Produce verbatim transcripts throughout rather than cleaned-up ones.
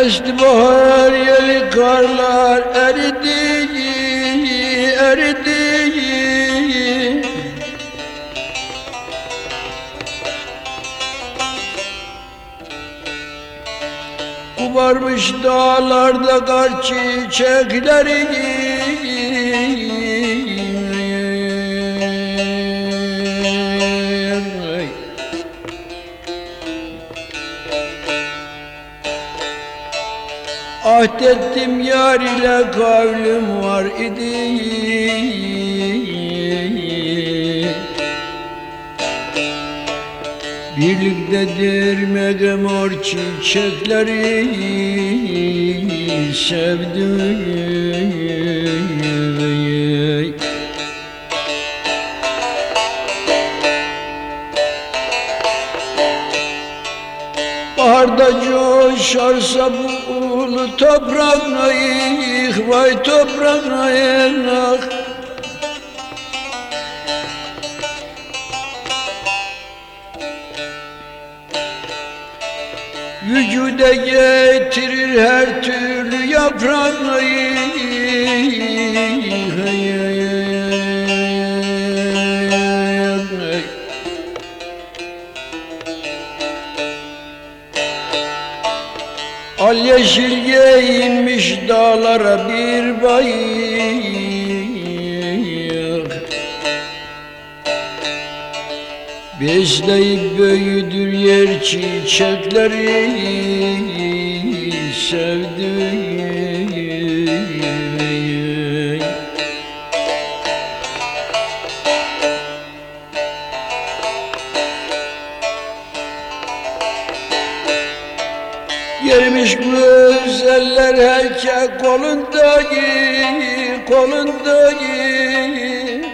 Esti bahar yeli karlar eridi, eridi. Kubarmış dağlarda kar çiçekleri. Ahdettim yar ile kavlim var idi. Birlikte dirmege mor çiçekleri sevdim. Baharda coşarsa bu ulu toprak nayık, vay toprak nayık. Vücuda getirir her türlü yaprak nayık. Al yeşil giyinmiş dağlara bir bayık. Besleyip büyüdür yer çiçekleri sevdim. Yermiş güzeller heykel kolundayı, kolundayı.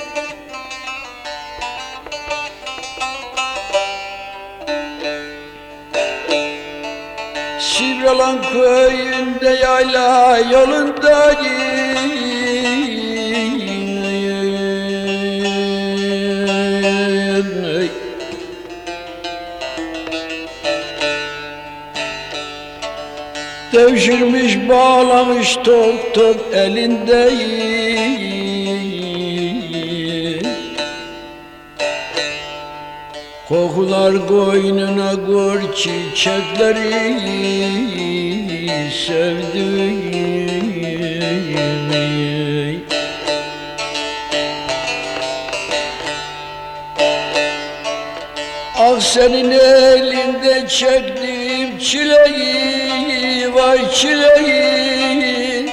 Sivralan köyünde yayla yolundayı. Devşirmiş bağlamış top top elinde. Kokular koynuna gör çiçekleri sevdim. Ah senin elinde çektiğim çileyi, vay çileyi.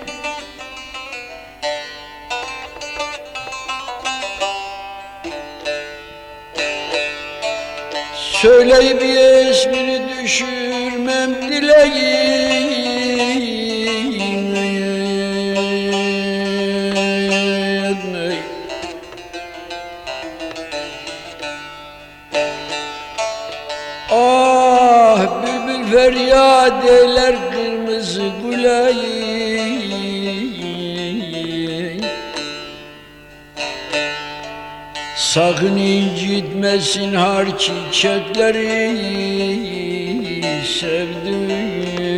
Söyleyip ismini düşürmem dileği. Ah bülbül feryat eyler kırmızı güleyi. Sakın incitmesin har çiçekleri sevdim.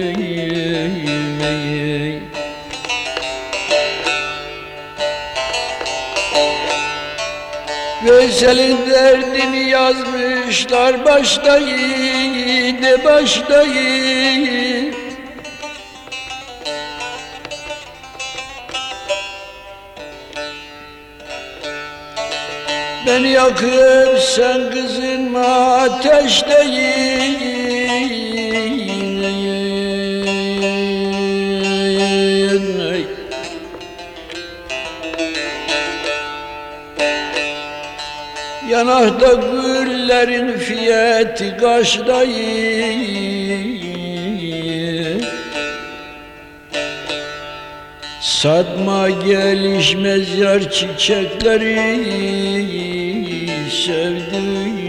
Veysel'in derdini yazmışlar baştayı, de baştayı. Beni yakıp sen kızınma ateşteyin. Yanakta güllerin fiyatı kaçtayım. Satma gelişmez yar çiçekleri sevdim.